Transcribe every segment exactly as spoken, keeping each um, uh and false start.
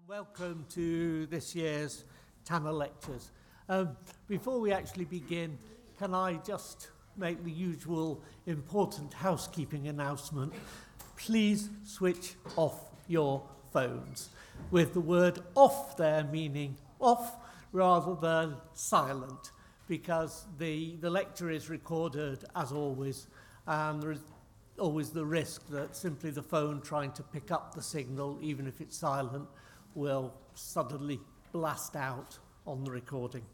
Welcome to this year's Tanner Lectures. Um, before we actually begin, can I just make the usual important housekeeping announcement? Please switch off your phones, with the word off there meaning off rather than silent, because the, the lecture is recorded as always, and there is always the risk that simply the phone trying to pick up the signal, even if it's silent, will suddenly blast out on the recording.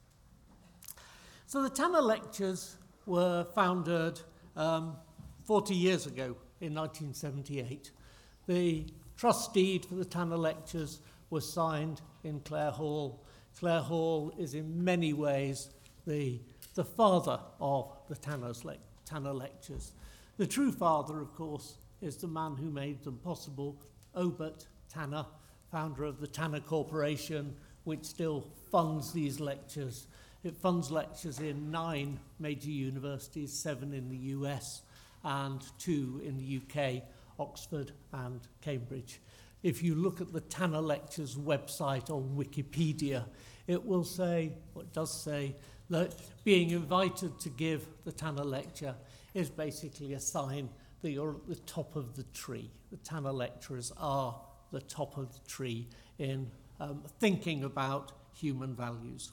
So the Tanner Lectures were founded um, forty years ago in nineteen seventy-eight. The trust deed for the Tanner Lectures was signed in Clare Hall. Clare Hall is in many ways the, the father of the Tanner's le- Tanner Lectures. The true father, of course, is the man who made them possible, Obert Tanner, founder of the Tanner Corporation, which still funds these lectures. It funds lectures in nine major universities, seven in the U S and two in the U K, Oxford and Cambridge. If you look at the Tanner Lectures website on Wikipedia, it will say, or it does say, that being invited to give the Tanner Lecture is basically a sign that you're at the top of the tree. The Tanner Lecturers are the top of the tree in um, thinking about human values.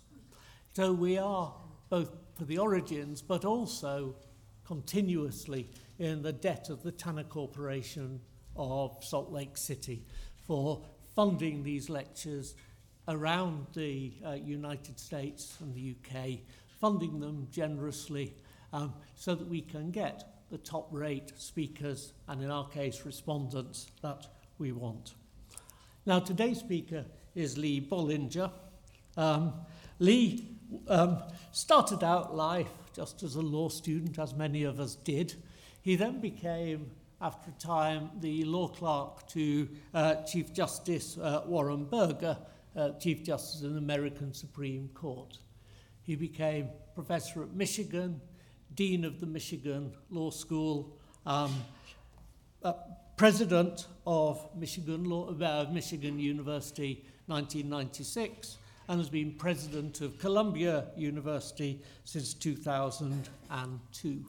So we are both for the origins, but also continuously in the debt of the Tanner Corporation of Salt Lake City for funding these lectures around the uh, United States and the U K, funding them generously um, so that we can get the top rate speakers and in our case respondents that we want. Now, today's speaker is Lee Bollinger. Um, Lee um, started out life just as a law student, as many of us did. He then became, after a time, the law clerk to uh, Chief Justice uh, Warren Burger, uh, Chief Justice of the American Supreme Court. He became professor at Michigan, dean of the Michigan Law School, um, uh, president of Michigan Law, uh, Michigan University, nineteen ninety-six, and has been president of Columbia University since two thousand two.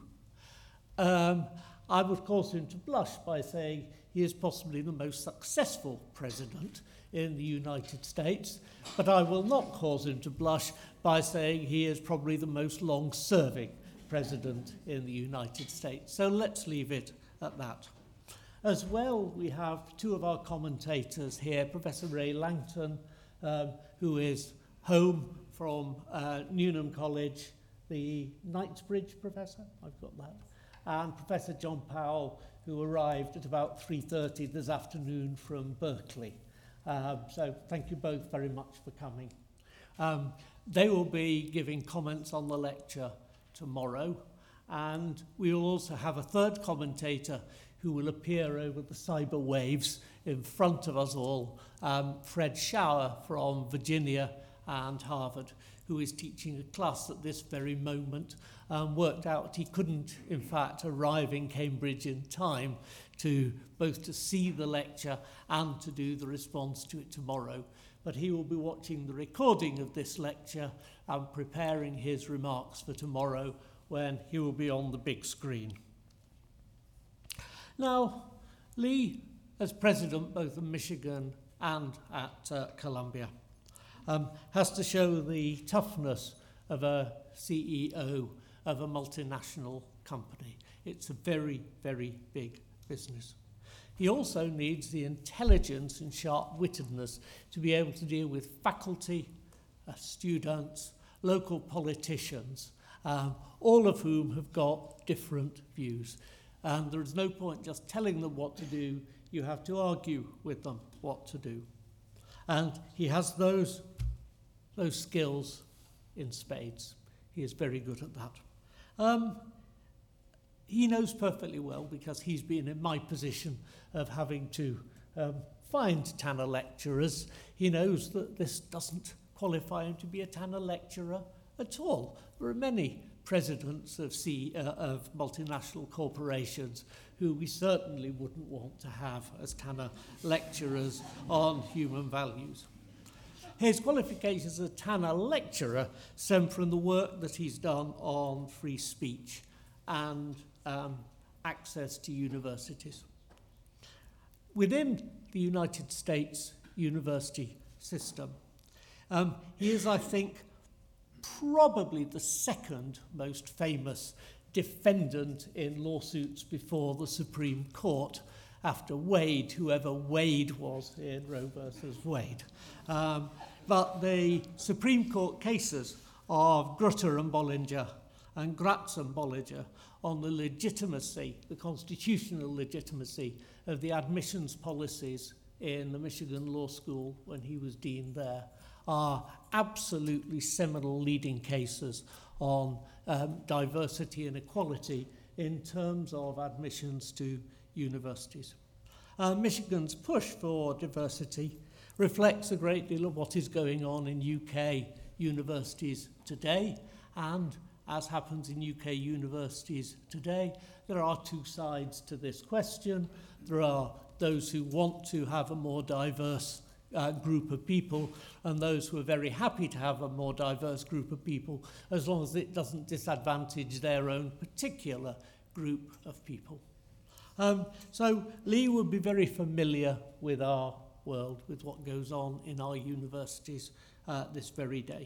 Um, I would cause him to blush by saying he is possibly the most successful president in the United States, but I will not cause him to blush by saying he is probably the most long-serving president in the United States. So let's leave it at that. As well, we have two of our commentators here, Professor Ray Langton, um, who is home from uh, Newnham College, the Knightsbridge professor, I've got that, and Professor John Powell, who arrived at about three thirty this afternoon from Berkeley. Um, so thank you both very much for coming. Um, they will be giving comments on the lecture tomorrow, and we will also have a third commentator who will appear over the cyber waves in front of us all, um, Fred Schauer from Virginia and Harvard, who is teaching a class at this very moment, um, worked out he couldn't, in fact, arrive in Cambridge in time to both to see the lecture and to do the response to it tomorrow. But he will be watching the recording of this lecture and preparing his remarks for tomorrow when he will be on the big screen. Now, Lee, as president both of Michigan and at uh, Columbia, um, has to show the toughness of a C E O of a multinational company. It's a very, very big business. He also needs the intelligence and sharp-wittedness to be able to deal with faculty, uh, students, local politicians, um, all of whom have got different views. And there is no point just telling them what to do. You have to argue with them what to do. And he has those, those skills in spades. He is very good at that. Um, he knows perfectly well, because he's been in my position of having to um, find Tanner lecturers. He knows that this doesn't qualify him to be a Tanner lecturer at all. There are many presidents of, C, uh, of multinational corporations who we certainly wouldn't want to have as Tanner lecturers on human values. His qualifications as a Tanner lecturer stem from the work that he's done on free speech and um, access to universities. Within the United States university system, um, he is, I think, probably the second most famous defendant in lawsuits before the Supreme Court after Wade, whoever Wade was in Roe versus Wade. Um, but the Supreme Court cases of Grutter and Bollinger and Gratz and Bollinger on the legitimacy, the constitutional legitimacy of the admissions policies in the Michigan Law School when he was dean there are absolutely seminal leading cases on um, diversity and equality in terms of admissions to universities. Uh, Michigan's push for diversity reflects a great deal of what is going on in U K universities today, and as happens in U K universities today, there are two sides to this question. There are those who want to have a more diverse uh, group of people, and those who are very happy to have a more diverse group of people, as long as it doesn't disadvantage their own particular group of people. Um, so Lee would be very familiar with our world, with what goes on in our universities uh, this very day.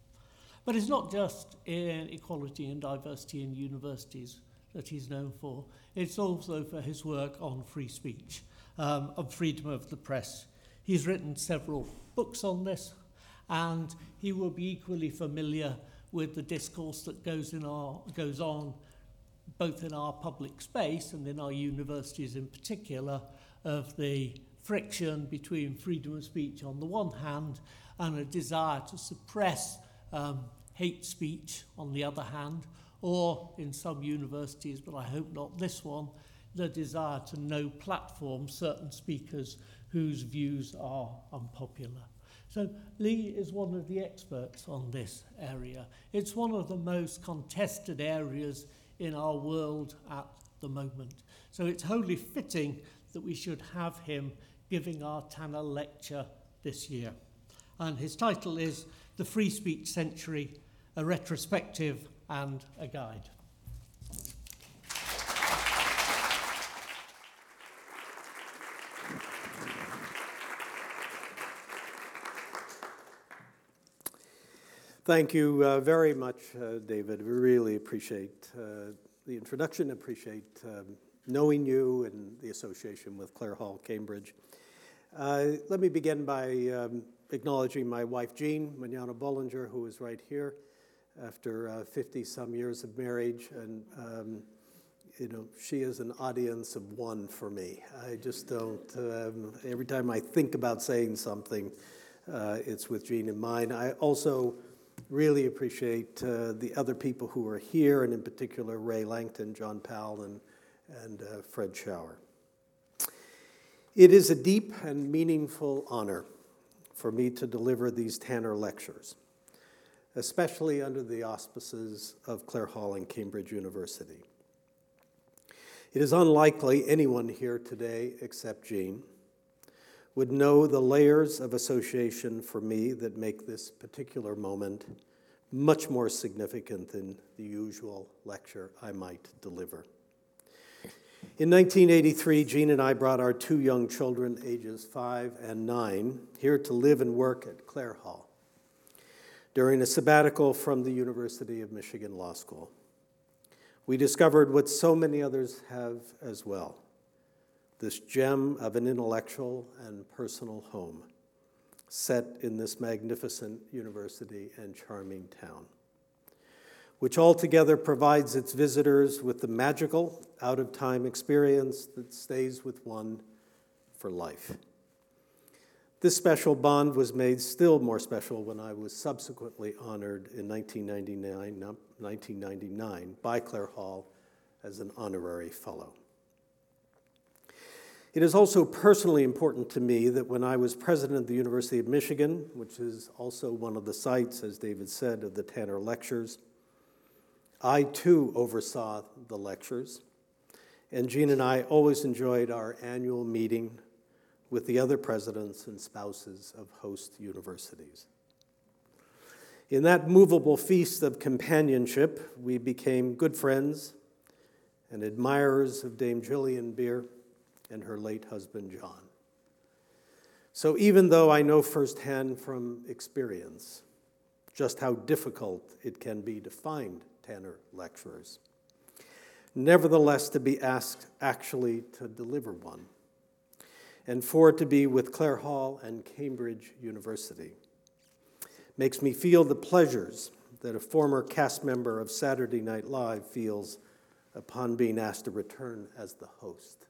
But it's not just in equality and diversity in universities that he's known for. It's also for his work on free speech, um, on freedom of the press. He's written several books on this, and he will be equally familiar with the discourse that goes, in our, goes on both in our public space and in our universities in particular, of the friction between freedom of speech on the one hand and a desire to suppress um, hate speech on the other hand, or in some universities, but I hope not this one, the desire to no platform certain speakers whose views are unpopular. So Lee is one of the experts on this area. It's one of the most contested areas in our world at the moment. So it's wholly fitting that we should have him giving our Tanner lecture this year. And his title is The Free Speech Century, a Retrospective and a Guide. Thank you uh, very much, uh, David. We really appreciate uh, the introduction, appreciate um, knowing you and the association with Clare Hall, Cambridge. Uh, let me begin by um, acknowledging my wife, Jean Manana Bollinger, who is right here after fifty-some uh, years of marriage. And, um, you know, she is an audience of one for me. I just don't, um, every time I think about saying something, uh, it's with Jean in mind. I also really appreciate uh, the other people who are here, and in particular Ray Langton, John Powell, and, and uh, Fred Schauer. It is a deep and meaningful honor for me to deliver these Tanner lectures, especially under the auspices of Clare Hall and Cambridge University. It is unlikely anyone here today, except Jean, would know the layers of association for me that make this particular moment much more significant than the usual lecture I might deliver. In nineteen eighty-three, Jean and I brought our two young children, ages five and nine, here to live and work at Clare Hall during a sabbatical from the University of Michigan Law School. We discovered what so many others have as well, this gem of an intellectual and personal home set in this magnificent university and charming town, which altogether provides its visitors with the magical, out-of-time experience that stays with one for life. This special bond was made still more special when I was subsequently honored in nineteen ninety-nine by Clare Hall as an honorary fellow. It is also personally important to me that when I was president of the University of Michigan, which is also one of the sites, as David said, of the Tanner Lectures, I too oversaw the lectures, and Jean and I always enjoyed our annual meeting with the other presidents and spouses of host universities. In that movable feast of companionship, we became good friends and admirers of Dame Gillian Beer and her late husband, John. So even though I know firsthand from experience just how difficult it can be to find tenor lecturers, nevertheless to be asked actually to deliver one, and for it to be with Clare Hall and Cambridge University, makes me feel the pleasures that a former cast member of Saturday Night Live feels upon being asked to return as the host.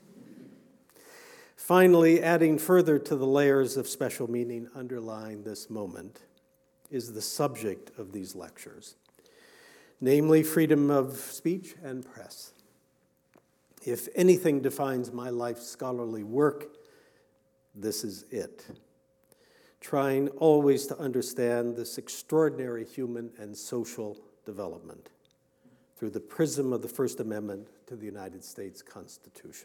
Finally, adding further to the layers of special meaning underlying this moment is the subject of these lectures, namely freedom of speech and press. If anything defines my life's scholarly work, this is it. Trying always to understand this extraordinary human and social development through the prism of the First Amendment to the United States Constitution.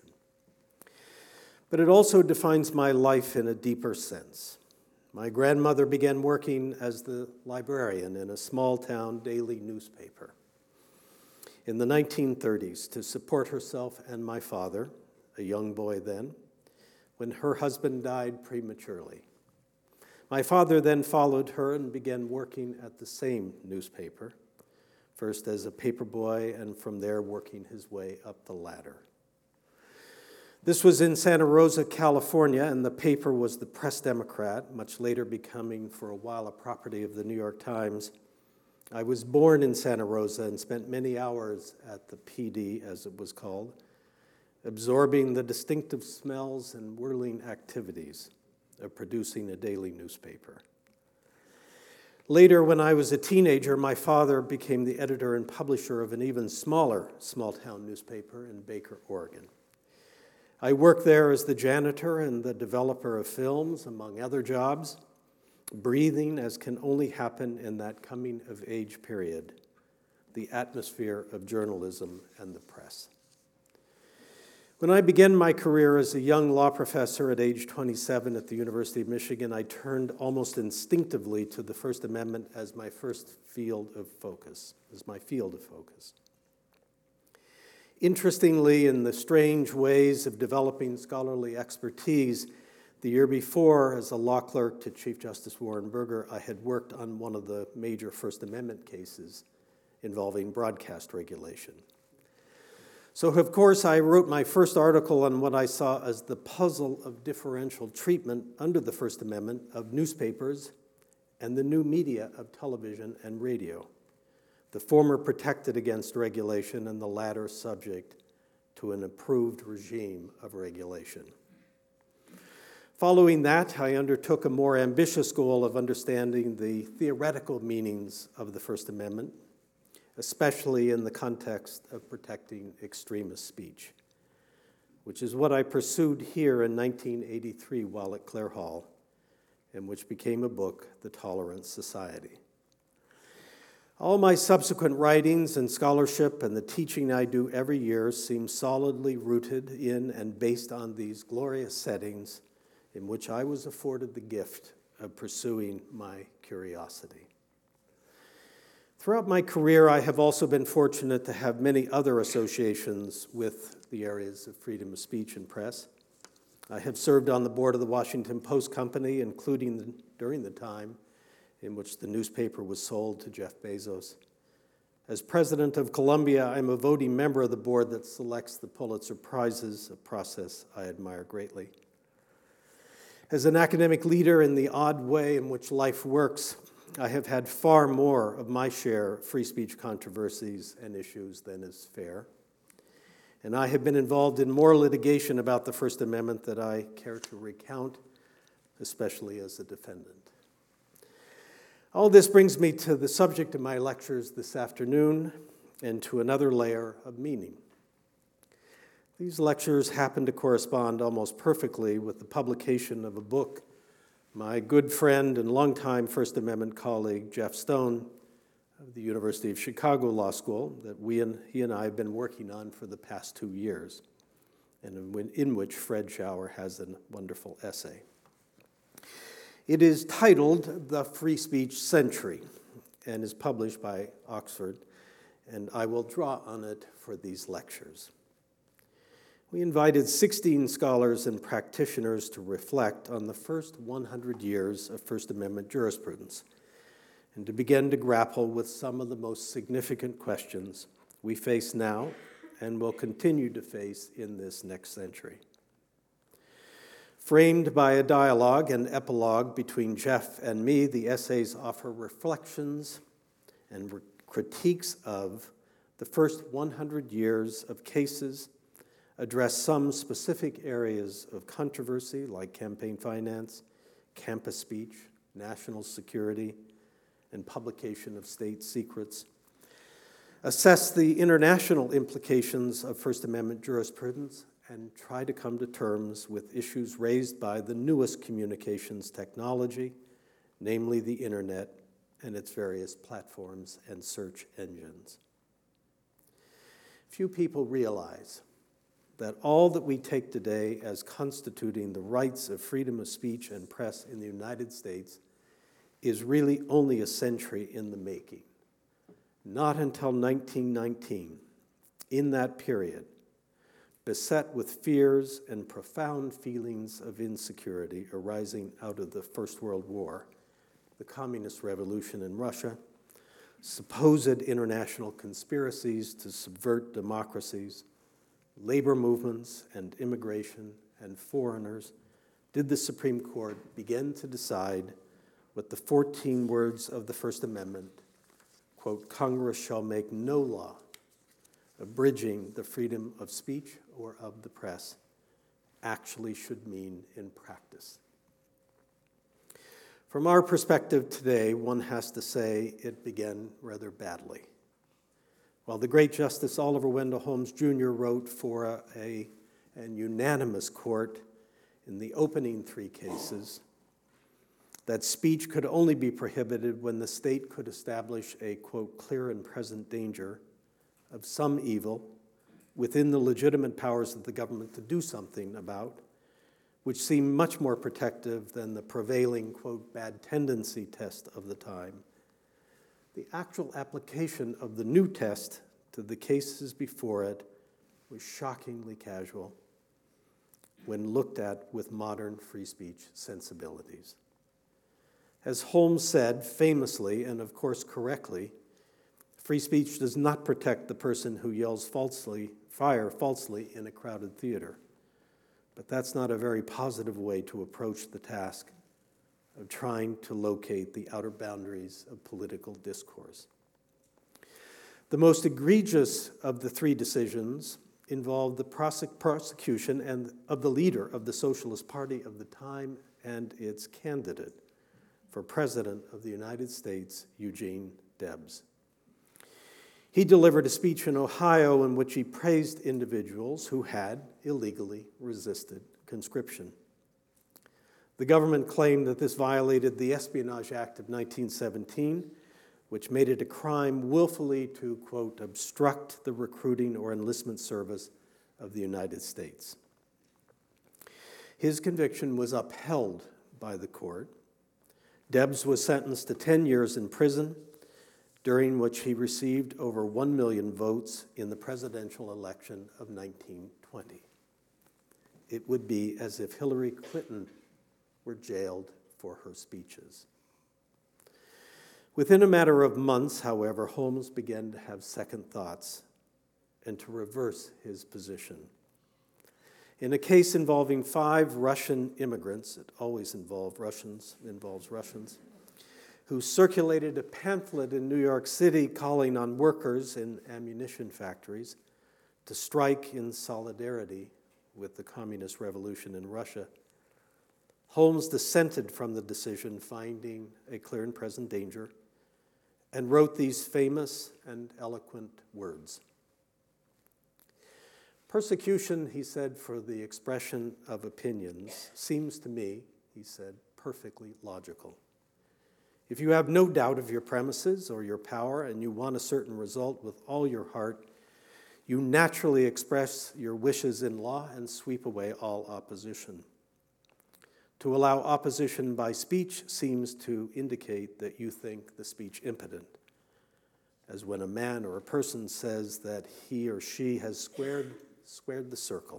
But it also defines my life in a deeper sense. My grandmother began working as the librarian in a small-town daily newspaper in the nineteen thirties to support herself and my father, a young boy then, when her husband died prematurely. My father then followed her and began working at the same newspaper, first as a paperboy and from there working his way up the ladder. This was in Santa Rosa, California, and the paper was the Press Democrat, much later becoming for a while a property of the New York Times. I was born in Santa Rosa and spent many hours at the P D, as it was called, absorbing the distinctive smells and whirling activities of producing a daily newspaper. Later, when I was a teenager, my father became the editor and publisher of an even smaller small-town newspaper in Baker, Oregon. I worked there as the janitor and the developer of films, among other jobs, breathing, as can only happen in that coming-of-age period, the atmosphere of journalism and the press. When I began my career as a young law professor at age twenty-seven at the University of Michigan, I turned almost instinctively to the First Amendment as my first field of focus, as my field of focus. Interestingly, in the strange ways of developing scholarly expertise, the year before, as a law clerk to Chief Justice Warren Burger, I had worked on one of the major First Amendment cases involving broadcast regulation. So, of course, I wrote my first article on what I saw as the puzzle of differential treatment under the First Amendment of newspapers and the new media of television and radio, the former protected against regulation and the latter subject to an approved regime of regulation. Following that, I undertook a more ambitious goal of understanding the theoretical meanings of the First Amendment, especially in the context of protecting extremist speech, which is what I pursued here in nineteen eighty-three while at Clare Hall, and which became a book, The Tolerant Society. All my subsequent writings and scholarship and the teaching I do every year seem solidly rooted in and based on these glorious settings in which I was afforded the gift of pursuing my curiosity. Throughout my career, I have also been fortunate to have many other associations with the areas of freedom of speech and press. I have served on the board of the Washington Post Company, including the, during the time in which the newspaper was sold to Jeff Bezos. As president of Columbia, I'm a voting member of the board that selects the Pulitzer Prizes, a process I admire greatly. As an academic leader in the odd way in which life works, I have had far more of my share of free speech controversies and issues than is fair. And I have been involved in more litigation about the First Amendment that I care to recount, especially as a defendant. All this brings me to the subject of my lectures this afternoon and to another layer of meaning. These lectures happen to correspond almost perfectly with the publication of a book my good friend and longtime First Amendment colleague, Jeff Stone, of the University of Chicago Law School that we and he and I have been working on for the past two years, and in, in which Fred Schauer has a wonderful essay. It is titled The Free Speech Century and is published by Oxford, and I will draw on it for these lectures. We invited sixteen scholars and practitioners to reflect on the first one hundred years of First Amendment jurisprudence and to begin to grapple with some of the most significant questions we face now and will continue to face in this next century. Framed by a dialogue and epilogue between Jeff and me, the essays offer reflections and re- critiques of the first one hundred years of cases, address some specific areas of controversy like campaign finance, campus speech, national security, and publication of state secrets, assess the international implications of First Amendment jurisprudence, and try to come to terms with issues raised by the newest communications technology, namely the internet and its various platforms and search engines. Few people realize that all that we take today as constituting the rights of freedom of speech and press in the United States is really only a century in the making. Not until nineteen nineteen, in that period, beset with fears and profound feelings of insecurity arising out of the First World War, the Communist Revolution in Russia, supposed international conspiracies to subvert democracies, labor movements and immigration and foreigners, did the Supreme Court begin to decide what the fourteen words of the First Amendment, quote, Congress shall make no law abridging the freedom of speech or of the press, actually should mean in practice. From our perspective today, one has to say it began rather badly. While the great Justice Oliver Wendell Holmes Junior wrote for a, a, an unanimous court in the opening three cases that speech could only be prohibited when the state could establish a, quote, clear and present danger of some evil within the legitimate powers of the government to do something about, which seemed much more protective than the prevailing, quote, bad tendency test of the time. The actual application of the new test to the cases before it was shockingly casual when looked at with modern free speech sensibilities. As Holmes said famously, and of course correctly, free speech does not protect the person who yells falsely, fire falsely in a crowded theater. But that's not a very positive way to approach the task of trying to locate the outer boundaries of political discourse. The most egregious of the three decisions involved the prosec- prosecution and of the leader of the Socialist Party of the time and its candidate for President of the United States, Eugene Debs. He delivered a speech in Ohio in which he praised individuals who had illegally resisted conscription. The government claimed that this violated the Espionage Act of nineteen seventeen, which made it a crime willfully to, quote, obstruct the recruiting or enlistment service of the United States. His conviction was upheld by the court. Debs was sentenced to ten years in prison, during which he received over one million votes in the presidential election of nineteen twenty. It would be as if Hillary Clinton were jailed for her speeches. Within a matter of months, however, Holmes began to have second thoughts and to reverse his position. In a case involving five Russian immigrants, it always involves Russians, involves Russians, who circulated a pamphlet in New York City calling on workers in ammunition factories to strike in solidarity with the communist revolution in Russia, Holmes dissented from the decision, finding a clear and present danger, and wrote these famous and eloquent words. Persecution, he said, for the expression of opinions seems to me, he said, perfectly logical. If you have no doubt of your premises or your power and you want a certain result with all your heart, you naturally express your wishes in law and sweep away all opposition. To allow opposition by speech seems to indicate that you think the speech impotent, as when a man or a person says that he or she has squared, squared the circle,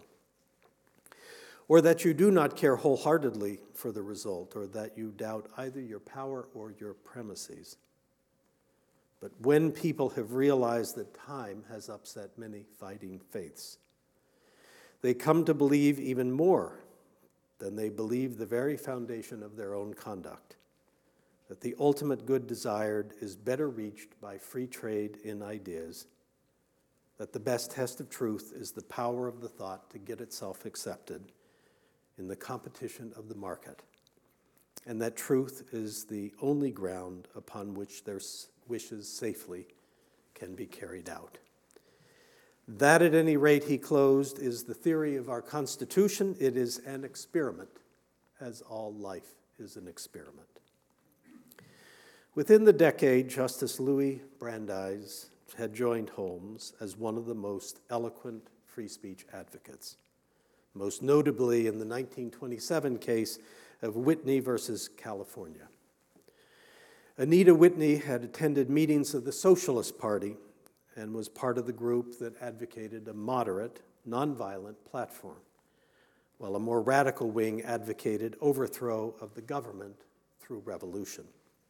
or that you do not care wholeheartedly for the result, or that you doubt either your power or your premises. But when people have realized that time has upset many fighting faiths, they come to believe even more than they believe the very foundation of their own conduct, that the ultimate good desired is better reached by free trade in ideas, that the best test of truth is the power of the thought to get itself accepted in the competition of the market, and that truth is the only ground upon which their wishes safely can be carried out. That, at any rate, he closed, is the theory of our Constitution. It is an experiment, as all life is an experiment. Within the decade, Justice Louis Brandeis had joined Holmes as one of the most eloquent free speech advocates, most notably in the nineteen twenty-seven case of Whitney versus California. Anita Whitney had attended meetings of the Socialist Party and was part of the group that advocated a moderate, nonviolent platform, while a more radical wing advocated overthrow of the government through revolution.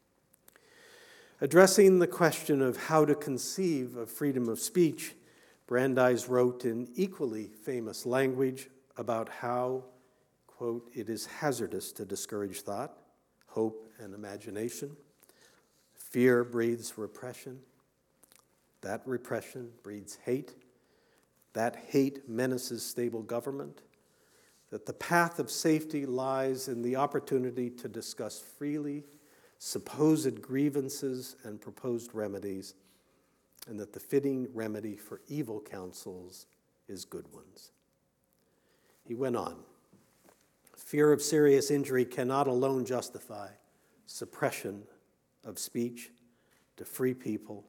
Addressing the question of how to conceive of freedom of speech, Brandeis wrote in equally famous language about how, quote, it is hazardous to discourage thought, hope, and imagination. Fear breeds repression. That repression breeds hate. That hate menaces stable government. That the path of safety lies in the opportunity to discuss freely supposed grievances and proposed remedies, and that the fitting remedy for evil counsels is good ones. He went on. Fear of serious injury cannot alone justify suppression of speech to free people.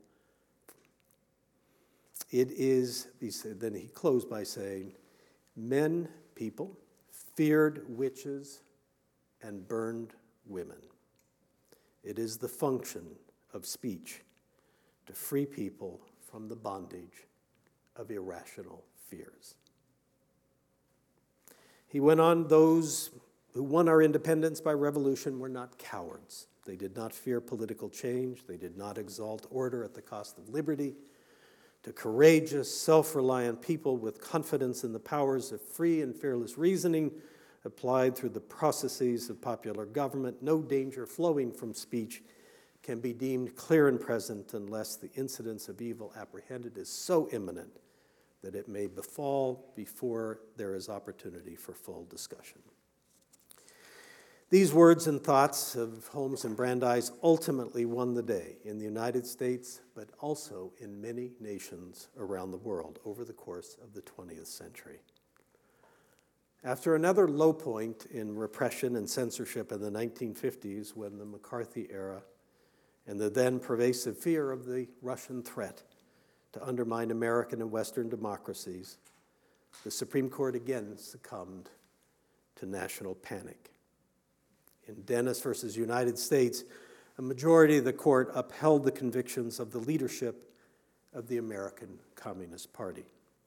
It is, he said, then he closed by saying, men, people, feared witches and burned women. It is the function of speech to free people from the bondage of irrational fears. He went on, those who won our independence by revolution were not cowards. They did not fear political change. They did not exalt order at the cost of liberty. To courageous, self-reliant people with confidence in the powers of free and fearless reasoning applied through the processes of popular government, no danger flowing from speech can be deemed clear and present unless the incidence of evil apprehended is so imminent that it may befall before there is opportunity for full discussion. These words and thoughts of Holmes and Brandeis ultimately won the day in the United States, but also in many nations around the world over the course of the twentieth century. After another low point in repression and censorship in the nineteen fifties, when the McCarthy era and the then pervasive fear of the Russian threat to undermine American and Western democracies, the Supreme Court again succumbed to national panic. In Dennis versus United States, a majority of the court upheld the convictions of the leadership of the American Communist Party.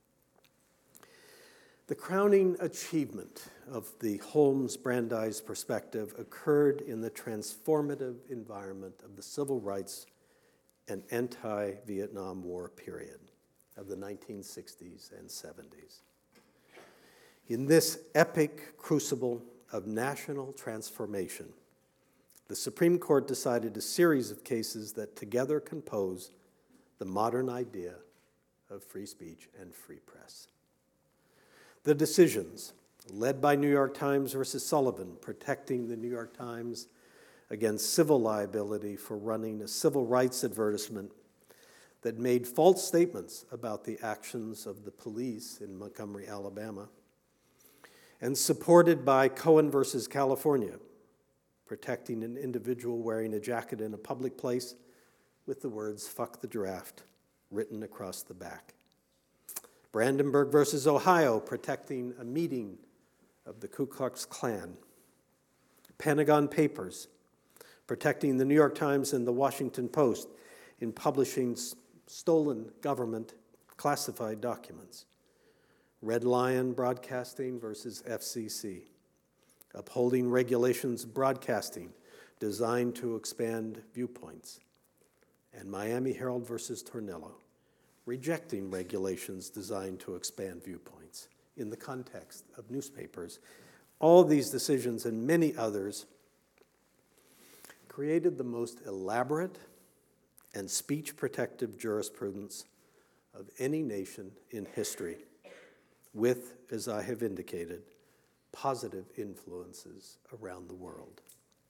The crowning achievement of the Holmes-Brandeis perspective occurred in the transformative environment of the civil rights and anti-Vietnam War period of the nineteen sixties and seventies. In this epic crucible of national transformation, the Supreme Court decided a series of cases that together compose the modern idea of free speech and free press. The decisions, led by New York Times versus Sullivan, protecting the New York Times against civil liability for running a civil rights advertisement that made false statements about the actions of the police in Montgomery, Alabama, and supported by Cohen versus California, protecting an individual wearing a jacket in a public place with the words, "Fuck the draft," written across the back. Brandenburg versus Ohio, protecting a meeting of the Ku Klux Klan. Pentagon Papers, protecting the New York Times and the Washington Post in publishing s- stolen government classified documents. Red Lion Broadcasting versus F C C, upholding regulations broadcasting designed to expand viewpoints. And Miami Herald versus Tornillo, rejecting regulations designed to expand viewpoints in the context of newspapers. All these decisions and many others created the most elaborate and speech-protective jurisprudence of any nation in history, with, as I have indicated, positive influences around the world.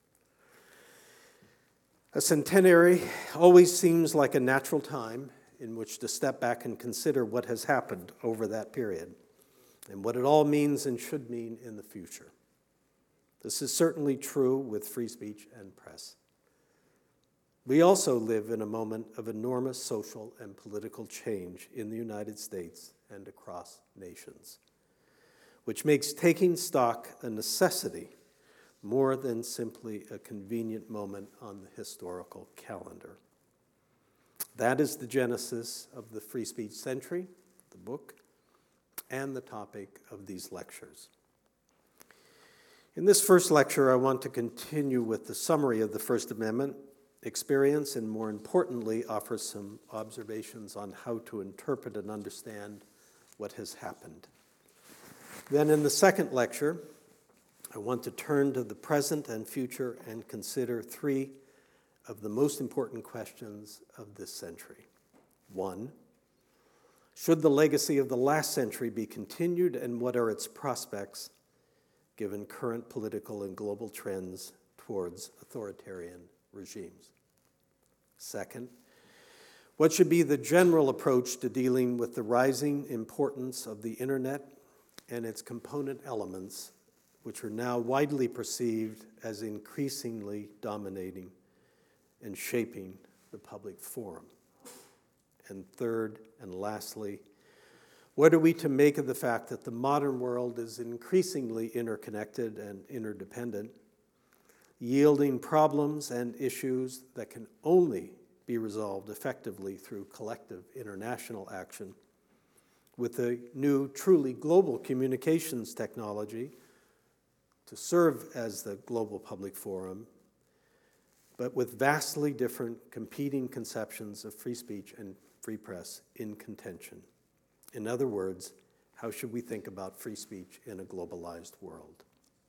A centenary always seems like a natural time in which to step back and consider what has happened over that period and what it all means and should mean in the future. This is certainly true with free speech and press. We also live in a moment of enormous social and political change in the United States and across nations, which makes taking stock a necessity more than simply a convenient moment on the historical calendar. That is the genesis of the Free Speech Century, the book, and the topic of these lectures. In this first lecture, I want to continue with the summary of the First Amendment experience and, more importantly, offer some observations on how to interpret and understand what has happened. Then in the second lecture, I want to turn to the present and future and consider three of the most important questions of this century. One, should the legacy of the last century be continued, and what are its prospects given current political and global trends towards authoritarian regimes? Second, what should be the general approach to dealing with the rising importance of the internet and its component elements, which are now widely perceived as increasingly dominating and shaping the public forum? And third, and lastly, what are we to make of the fact that the modern world is increasingly interconnected and interdependent, yielding problems and issues that can only be resolved effectively through collective international action, with a new, truly global communications technology to serve as the global public forum, but with vastly different competing conceptions of free speech and free press in contention. In other words, how should we think about free speech in a globalized world?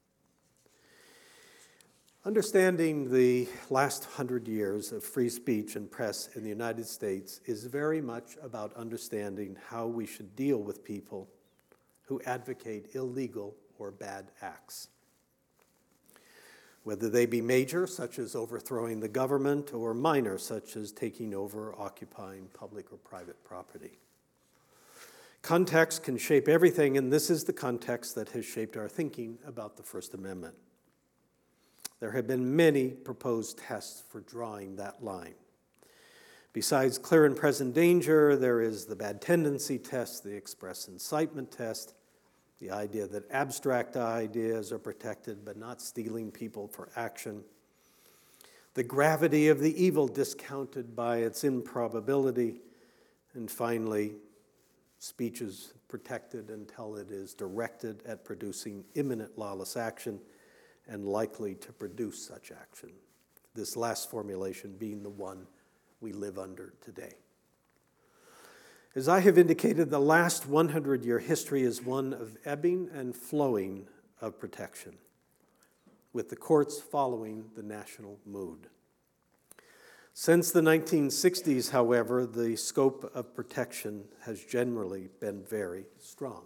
Understanding the last hundred years of free speech and press in the United States is very much about understanding how we should deal with people who advocate illegal or bad acts, whether they be major, such as overthrowing the government, or minor, such as taking over or occupying public or private property. Context can shape everything, and this is the context that has shaped our thinking about the First Amendment. There have been many proposed tests for drawing that line. Besides clear and present danger, there is the bad tendency test, the express incitement test, the idea that abstract ideas are protected but not stealing people for action, the gravity of the evil discounted by its improbability, and finally, speech is protected until it is directed at producing imminent lawless action and likely to produce such action, this last formulation being the one we live under today. As I have indicated, the last hundred-year history is one of ebbing and flowing of protection, with the courts following the national mood. Since the nineteen sixties, however, the scope of protection has generally been very strong.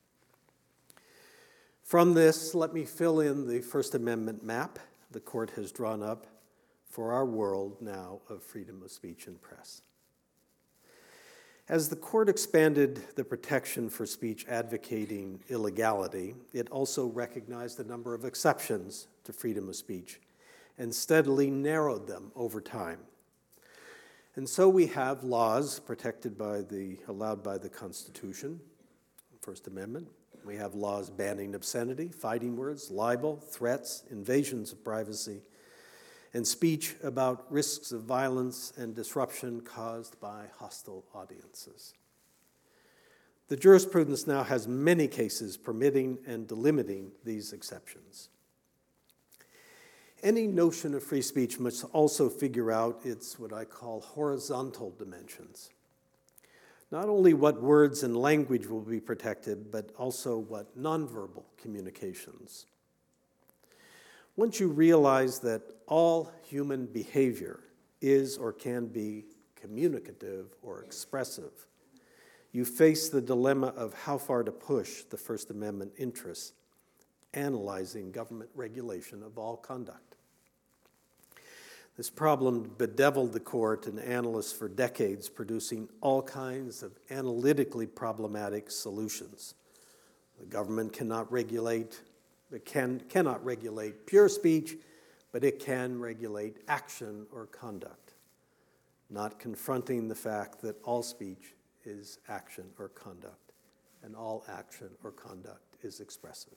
From this, let me fill in the First Amendment map the court has drawn up for our world now of freedom of speech and press. As the court expanded the protection for speech advocating illegality, it also recognized a number of exceptions to freedom of speech and steadily narrowed them over time. And so we have laws protected by the, allowed by the Constitution, First Amendment. We have laws banning obscenity, fighting words, libel, threats, invasions of privacy, and speech about risks of violence and disruption caused by hostile audiences. The jurisprudence now has many cases permitting and delimiting these exceptions. Any notion of free speech must also figure out its what I call horizontal dimensions. Not only what words and language will be protected, but also what nonverbal communications. Once you realize that all human behavior is or can be communicative or expressive, you face the dilemma of how far to push the First Amendment interests, analyzing government regulation of all conduct. This problem bedeviled the court and analysts for decades, producing all kinds of analytically problematic solutions. The government cannot regulate, it can, cannot regulate pure speech, but it can regulate action or conduct, not confronting the fact that all speech is action or conduct, and all action or conduct is expressive.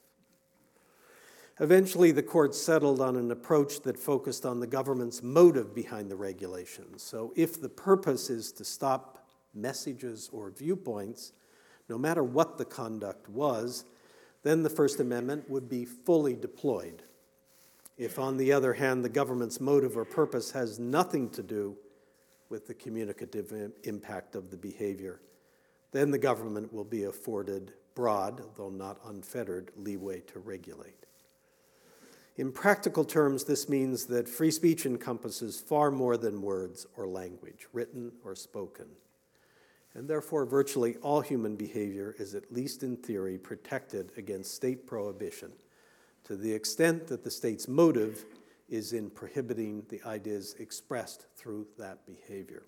Eventually, the court settled on an approach that focused on the government's motive behind the regulations. So if the purpose is to stop messages or viewpoints, no matter what the conduct was, then the First Amendment would be fully deployed. If, on the other hand, the government's motive or purpose has nothing to do with the communicative impact of the behavior, then the government will be afforded broad, though not unfettered, leeway to regulate. In practical terms, this means that free speech encompasses far more than words or language, written or spoken. And therefore, virtually all human behavior is, at least in theory, protected against state prohibition, to the extent that the state's motive is in prohibiting the ideas expressed through that behavior.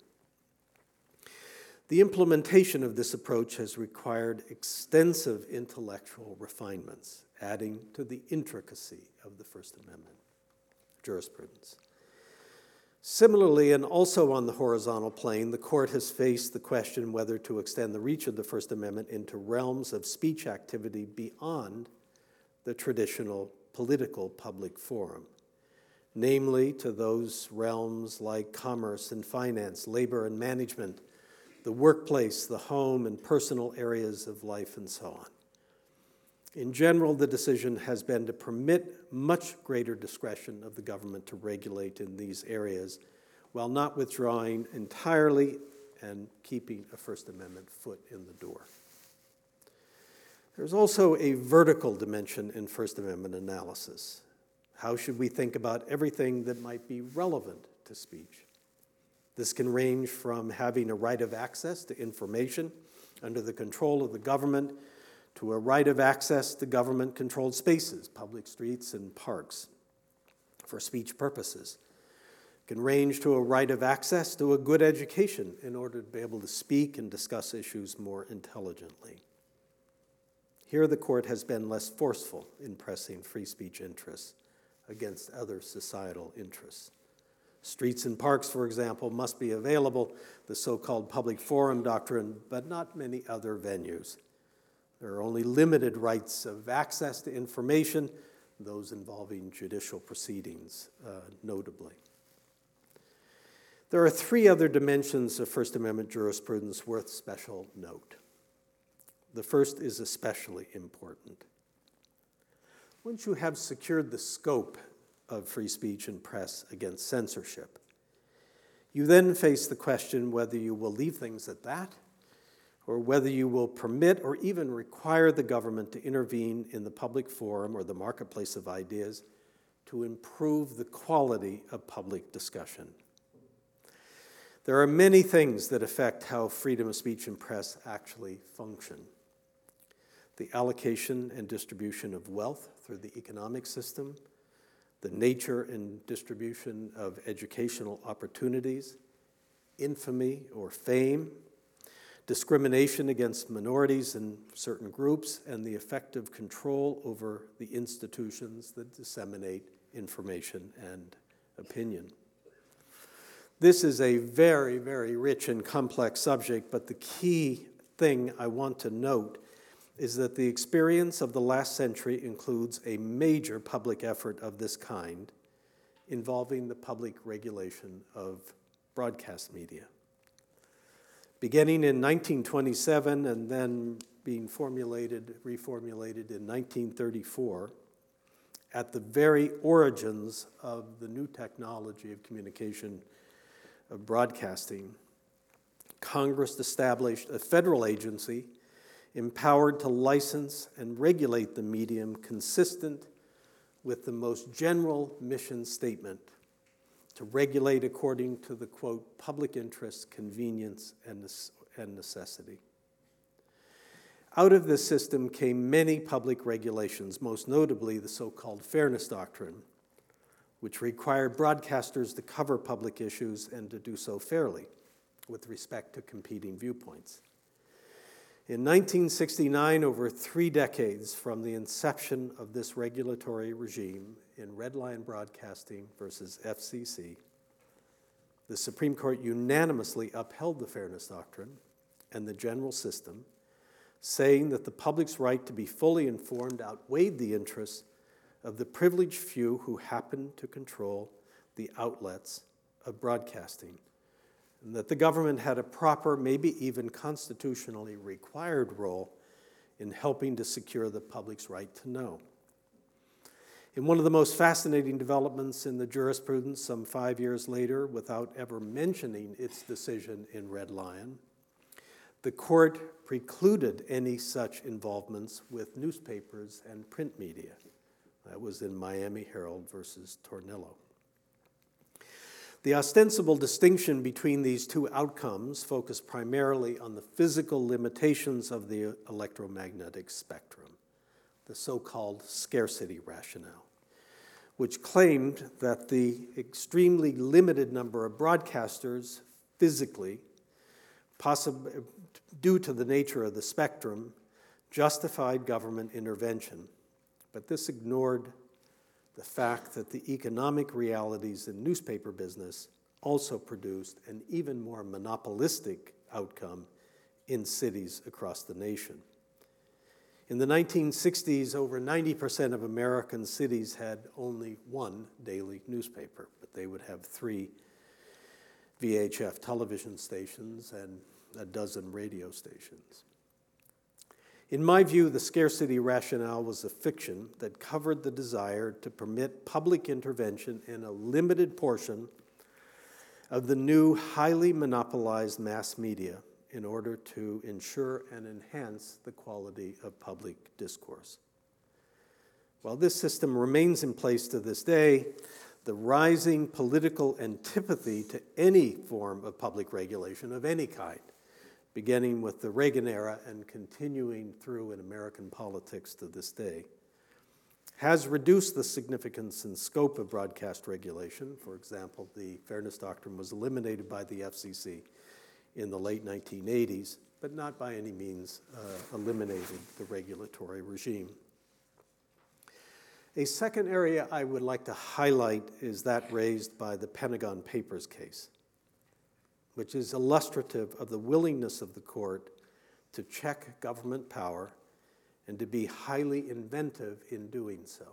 The implementation of this approach has required extensive intellectual refinements, adding to the intricacy of the First Amendment jurisprudence. Similarly, and also on the horizontal plane, the court has faced the question whether to extend the reach of the First Amendment into realms of speech activity beyond the traditional political public forum, namely to those realms like commerce and finance, labor and management, the workplace, the home, and personal areas of life, and so on. In general, the decision has been to permit much greater discretion of the government to regulate in these areas while not withdrawing entirely and keeping a First Amendment foot in the door. There's also a vertical dimension in First Amendment analysis. How should we think about everything that might be relevant to speech? This can range from having a right of access to information under the control of the government to a right of access to government-controlled spaces, public streets and parks, for speech purposes. It can range to a right of access to a good education in order to be able to speak and discuss issues more intelligently. Here, the court has been less forceful in pressing free speech interests against other societal interests. Streets and parks, for example, must be available, the so-called public forum doctrine, but not many other venues. There are only limited rights of access to information, those involving judicial proceedings, uh, notably. There are three other dimensions of First Amendment jurisprudence worth special note. The first is especially important. Once you have secured the scope of free speech and press against censorship, you then face the question whether you will leave things at that, or whether you will permit or even require the government to intervene in the public forum or the marketplace of ideas to improve the quality of public discussion. There are many things that affect how freedom of speech and press actually function. The allocation and distribution of wealth through the economic system, the nature and distribution of educational opportunities, infamy or fame, discrimination against minorities and certain groups, and the effective control over the institutions that disseminate information and opinion. This is a very, very rich and complex subject, but the key thing I want to note is that the experience of the last century includes a major public effort of this kind involving the public regulation of broadcast media. Beginning in nineteen twenty-seven and then being formulated, reformulated in nineteen thirty-four, at the very origins of the new technology of communication, of broadcasting, Congress established a federal agency empowered to license and regulate the medium consistent with the most general mission statement to regulate according to the, quote, public interest, convenience, and necessity. Out of this system came many public regulations, most notably the so-called Fairness Doctrine, which required broadcasters to cover public issues and to do so fairly with respect to competing viewpoints. In nineteen sixty-nine, over three decades from the inception of this regulatory regime in Red Lion Broadcasting versus F C C, the Supreme Court unanimously upheld the Fairness Doctrine and the general system, saying that the public's right to be fully informed outweighed the interests of the privileged few who happened to control the outlets of broadcasting, and that the government had a proper, maybe even constitutionally required role in helping to secure the public's right to know. In one of the most fascinating developments in the jurisprudence some five years later, without ever mentioning its decision in Red Lion, the court precluded any such involvements with newspapers and print media. That was in Miami Herald versus Tornillo. The ostensible distinction between these two outcomes focused primarily on the physical limitations of the electromagnetic spectrum, the so-called scarcity rationale, which claimed that the extremely limited number of broadcasters physically, possibly due to the nature of the spectrum, justified government intervention. But this ignored the fact that the economic realities in newspaper business also produced an even more monopolistic outcome in cities across the nation. In the nineteen sixties, over ninety percent of American cities had only one daily newspaper, but they would have three V H F television stations and a dozen radio stations. In my view, the scarcity rationale was a fiction that covered the desire to permit public intervention in a limited portion of the new, highly monopolized mass media in order to ensure and enhance the quality of public discourse. While this system remains in place to this day, the rising political antipathy to any form of public regulation of any kind, beginning with the Reagan era and continuing through in American politics to this day, has reduced the significance and scope of broadcast regulation. For example, the Fairness Doctrine was eliminated by the F C C in the late nineteen eighties, but not by any means uh, eliminated the regulatory regime. A second area I would like to highlight is that raised by the Pentagon Papers case, which is illustrative of the willingness of the court to check government power and to be highly inventive in doing so.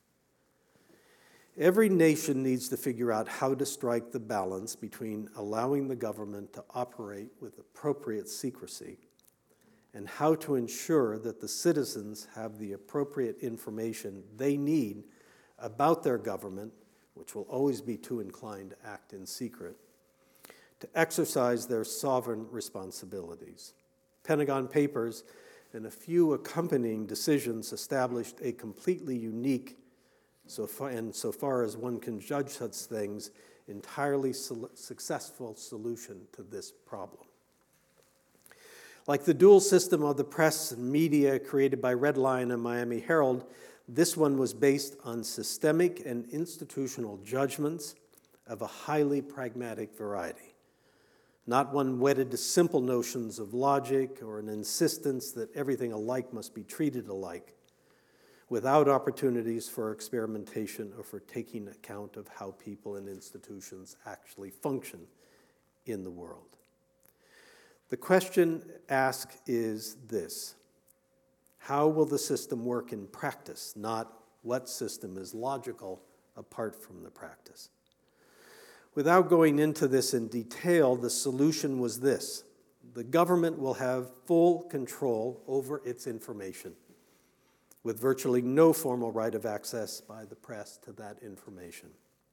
Every nation needs to figure out how to strike the balance between allowing the government to operate with appropriate secrecy and how to ensure that the citizens have the appropriate information they need about their government, which will always be too inclined to act in secret, to exercise their sovereign responsibilities. Pentagon Papers and a few accompanying decisions established a completely unique, so far, and so far as one can judge such things, entirely su- successful solution to this problem. Like the dual system of the press and media created by Red Lion and Miami Herald, this one was based on systemic and institutional judgments of a highly pragmatic variety, not one wedded to simple notions of logic or an insistence that everything alike must be treated alike, without opportunities for experimentation or for taking account of how people and institutions actually function in the world. The question asked is this: how will the system work in practice, not what system is logical apart from the practice? Without going into this in detail, the solution was this: the government will have full control over its information, with virtually no formal right of access by the press to that information.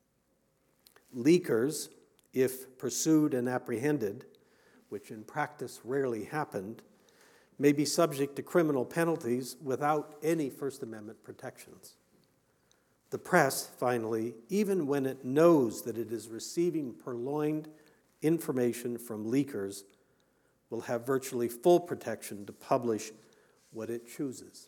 Leakers, if pursued and apprehended, which in practice rarely happened, may be subject to criminal penalties without any First Amendment protections. The press, finally, even when it knows that it is receiving purloined information from leakers, will have virtually full protection to publish what it chooses.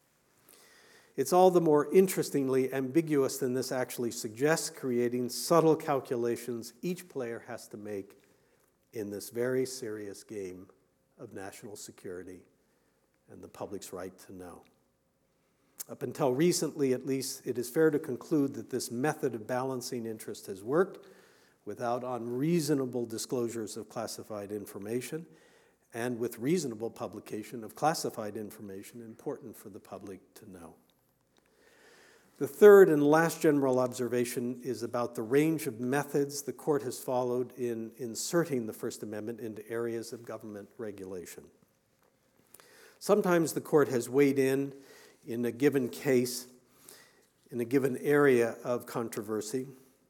It's all the more interestingly ambiguous than this actually suggests, creating subtle calculations each player has to make in this very serious game of national security and the public's right to know. Up until recently, at least, it is fair to conclude that this method of balancing interest has worked without unreasonable disclosures of classified information and with reasonable publication of classified information important for the public to know. The third and last general observation is about the range of methods the court has followed in inserting the First Amendment into areas of government regulation. Sometimes the court has weighed in in a given case, in a given area of controversy,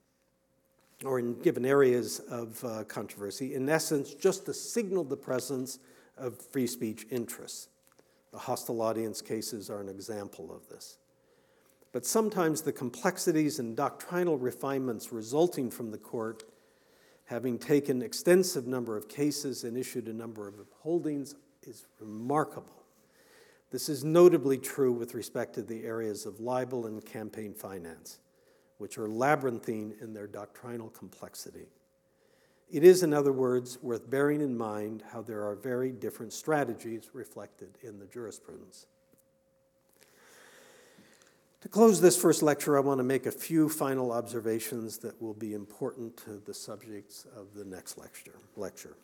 or in given areas of uh, controversy, in essence, just to signal the presence of free speech interests. The hostile audience cases are an example of this. But sometimes the complexities and doctrinal refinements resulting from the court, having taken an extensive number of cases and issued a number of holdings, is remarkable. This is notably true with respect to the areas of libel and campaign finance, which are labyrinthine in their doctrinal complexity. It is, in other words, worth bearing in mind how there are very different strategies reflected in the jurisprudence. To close this first lecture, I want to make a few final observations that will be important to the subjects of the next lecture. lecture.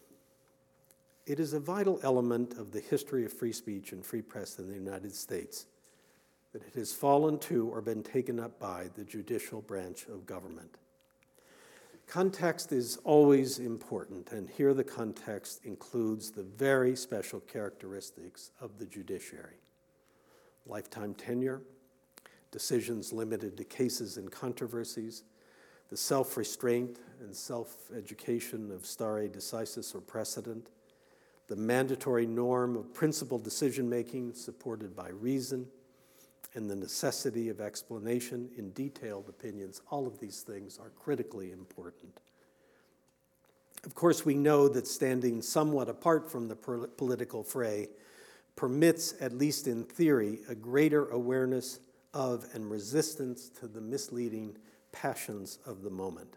It is a vital element of the history of free speech and free press in the United States that it has fallen to or been taken up by the judicial branch of government. Context is always important, and here the context includes the very special characteristics of the judiciary: lifetime tenure, decisions limited to cases and controversies, the self-restraint and self-education of stare decisis or precedent, the mandatory norm of principled decision-making supported by reason, and the necessity of explanation in detailed opinions. All of these things are critically important. Of course, we know that standing somewhat apart from the political fray permits, at least in theory, a greater awareness of and resistance to the misleading passions of the moment.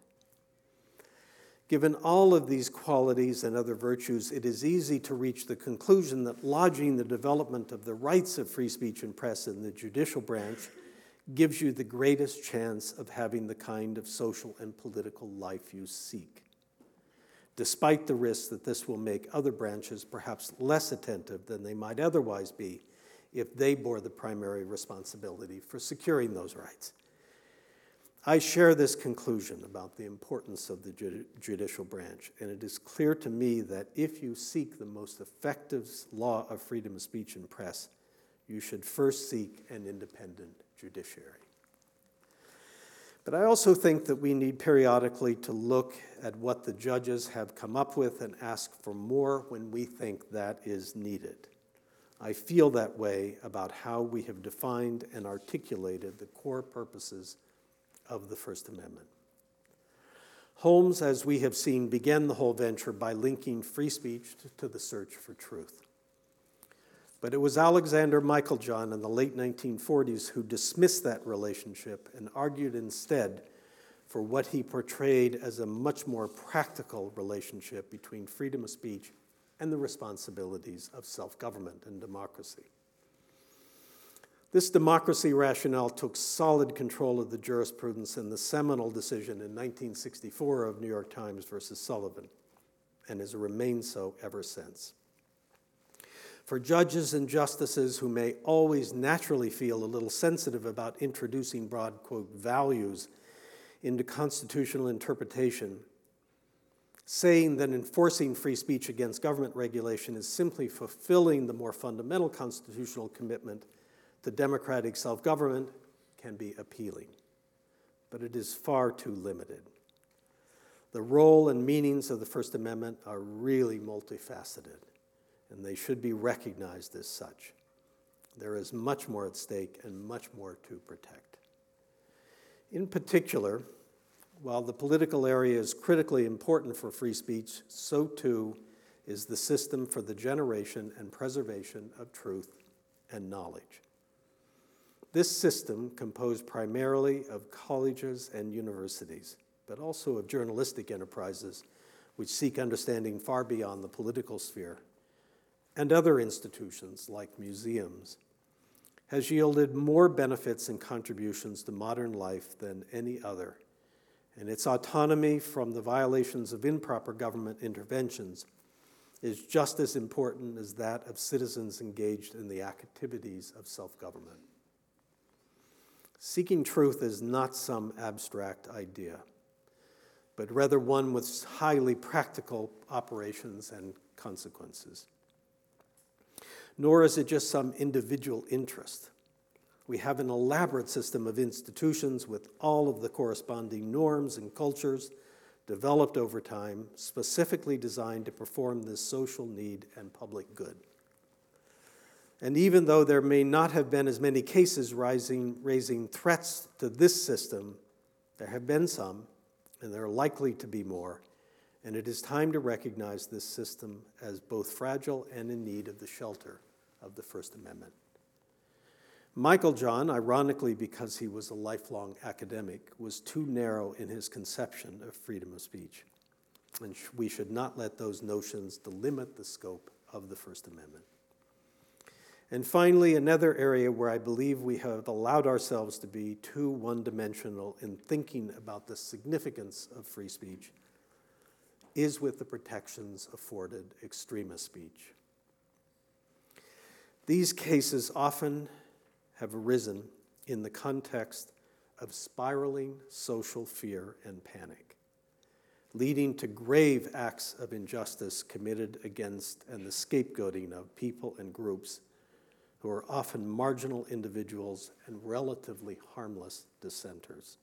Given all of these qualities and other virtues, it is easy to reach the conclusion that lodging the development of the rights of free speech and press in the judicial branch gives you the greatest chance of having the kind of social and political life you seek, despite the risk that this will make other branches perhaps less attentive than they might otherwise be if they bore the primary responsibility for securing those rights. I share this conclusion about the importance of the judi- judicial branch, and it is clear to me that if you seek the most effective law of freedom of speech and press, you should first seek an independent judiciary. But I also think that we need periodically to look at what the judges have come up with and ask for more when we think that is needed. I feel that way about how we have defined and articulated the core purposes of the First Amendment. Holmes, as we have seen, began the whole venture by linking free speech to the search for truth. But it was Alexander Meiklejohn in the late nineteen forties who dismissed that relationship and argued instead for what he portrayed as a much more practical relationship between freedom of speech and the responsibilities of self-government and democracy. This democracy rationale took solid control of the jurisprudence in the seminal decision in nineteen sixty-four of New York Times versus Sullivan, and has remained so ever since. For judges and justices who may always naturally feel a little sensitive about introducing broad, quote, values into constitutional interpretation, saying that enforcing free speech against government regulation is simply fulfilling the more fundamental constitutional commitment to democratic self-government can be appealing, but it is far too limited. The role and meanings of the First Amendment are really multifaceted, and they should be recognized as such. There is much more at stake and much more to protect. In particular, while the political area is critically important for free speech, so too is the system for the generation and preservation of truth and knowledge. This system, composed primarily of colleges and universities, but also of journalistic enterprises which seek understanding far beyond the political sphere, and other institutions like museums, has yielded more benefits and contributions to modern life than any other, and its autonomy from the violations of improper government interventions is just as important as that of citizens engaged in the activities of self-government. Seeking truth is not some abstract idea, but rather one with highly practical operations and consequences. Nor is it just some individual interest. We have an elaborate system of institutions with all of the corresponding norms and cultures developed over time, specifically designed to perform this social need and public good. And even though there may not have been as many cases rising, raising threats to this system, there have been some, and there are likely to be more, and it is time to recognize this system as both fragile and in need of the shelter of the First Amendment. Michael John, ironically because he was a lifelong academic, was too narrow in his conception of freedom of speech, and we should not let those notions delimit the scope of the First Amendment. And finally, another area where I believe we have allowed ourselves to be too one-dimensional in thinking about the significance of free speech is with the protections afforded extremist speech. These cases often have arisen in the context of spiraling social fear and panic, leading to grave acts of injustice committed against and the scapegoating of people and groups who are often marginal individuals and relatively harmless dissenters.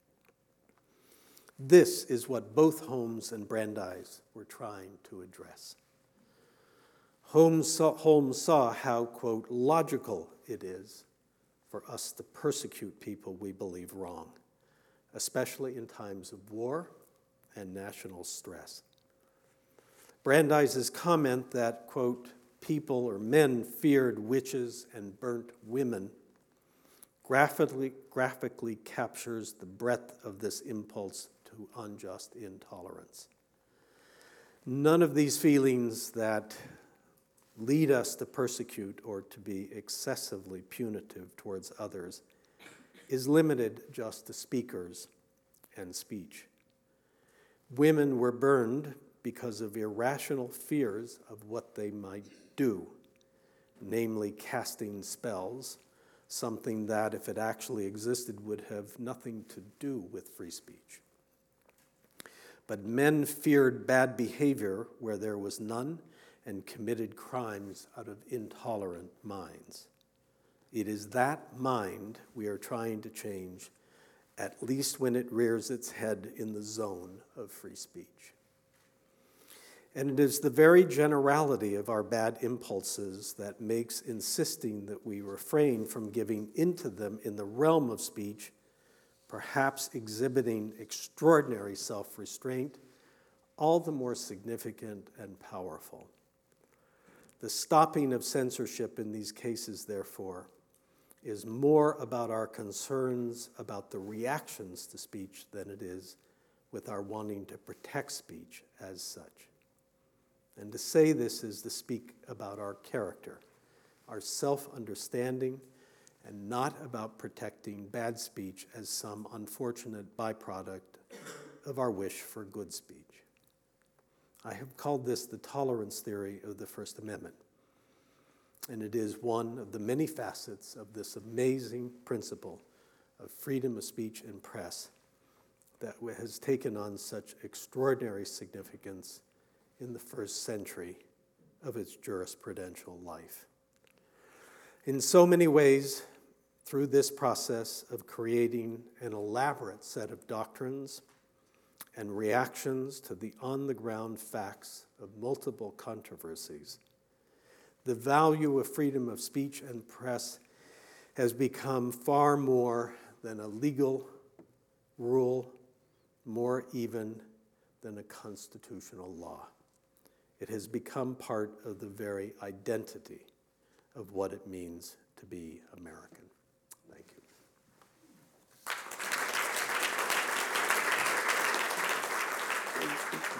This is what both Holmes and Brandeis were trying to address. Holmes saw, Holmes saw how, quote, logical it is for us to persecute people we believe wrong, especially in times of war and national stress. Brandeis's comment that, quote, people or men feared witches and burnt women graphically, graphically captures the breadth of this impulse to unjust intolerance. None of these feelings that lead us to persecute or to be excessively punitive towards others is limited just to speakers and speech. Women were burned because of irrational fears of what they might do, namely casting spells, something that, if it actually existed, would have nothing to do with free speech. But men feared bad behavior where there was none and committed crimes out of intolerant minds. It is that mind we are trying to change, at least when it rears its head in the zone of free speech. And it is the very generality of our bad impulses that makes insisting that we refrain from giving into them in the realm of speech, perhaps exhibiting extraordinary self-restraint, all the more significant and powerful. The stopping of censorship in these cases, therefore, is more about our concerns about the reactions to speech than it is with our wanting to protect speech as such. And to say this is to speak about our character, our self-understanding, and not about protecting bad speech as some unfortunate byproduct of our wish for good speech. I have called this the tolerance theory of the First Amendment, and it is one of the many facets of this amazing principle of freedom of speech and press that has taken on such extraordinary significance in the first century of its jurisprudential life. In so many ways, through this process of creating an elaborate set of doctrines and reactions to the on-the-ground facts of multiple controversies, the value of freedom of speech and press has become far more than a legal rule, more even than a constitutional law. It has become part of the very identity of what it means to be American. Thank you.